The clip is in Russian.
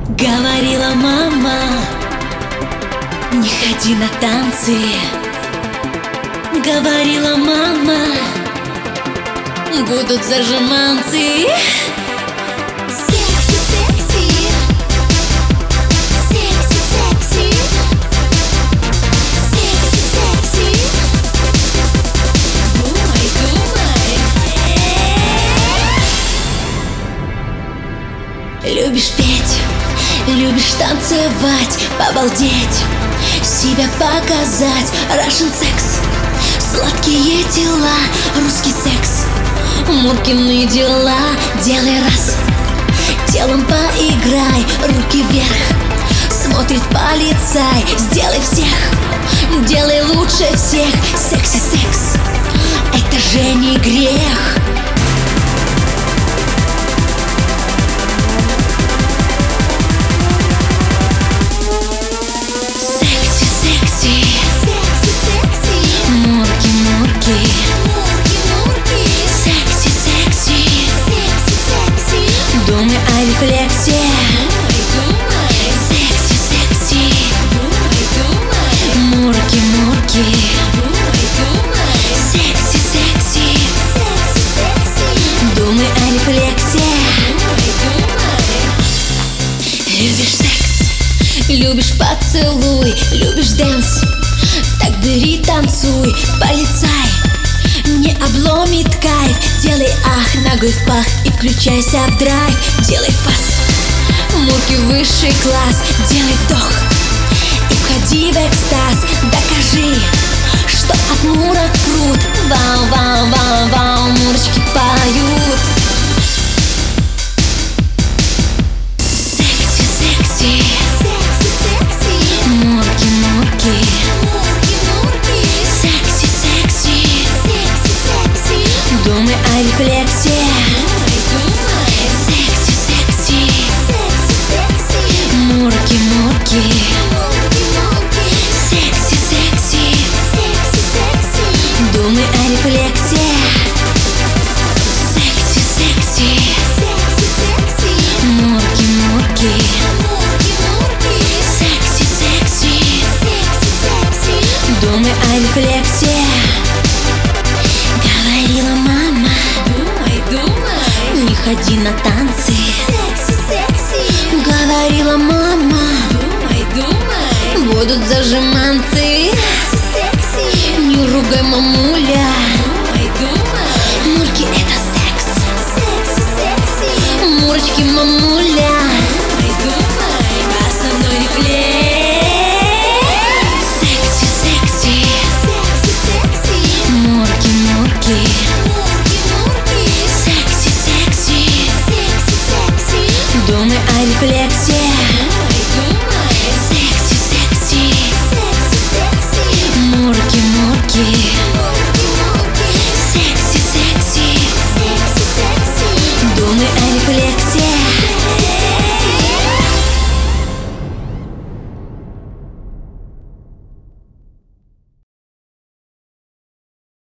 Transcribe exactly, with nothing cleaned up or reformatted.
Говорила мама, не ходи на танцы. Говорила мама, будут зажиманцы. Секси, секси, секси, секси, секси, секси. Думай, думай. Любишь петь, любишь танцевать, побалдеть, себя показать. Russian секс, сладкие тела, русский секс, Муркины дела. Делай раз, телом поиграй, руки вверх. Смотрит полицай, сделай всех, делай лучше всех. Секси секс, это же не грех. Секси секси, Секси, секси, мурки мурки. мурки, мурки. Секси секси, Секси, секси, думай о рефлексе. думай, Секси секси, думай, думай, мурки мурки. думай, думай. Секси секси, Секси, секси, думай о рефлексе. думай, думай. Любишь секс, любишь поцелуй, любишь дэнс, так бери, танцуй, полицай. Не обломит кайф, делай ах, ногой в пах и включайся в драйв. Делай фас, мурки высший класс, делай вдох и входи в экстаз. Докажи, что от мурок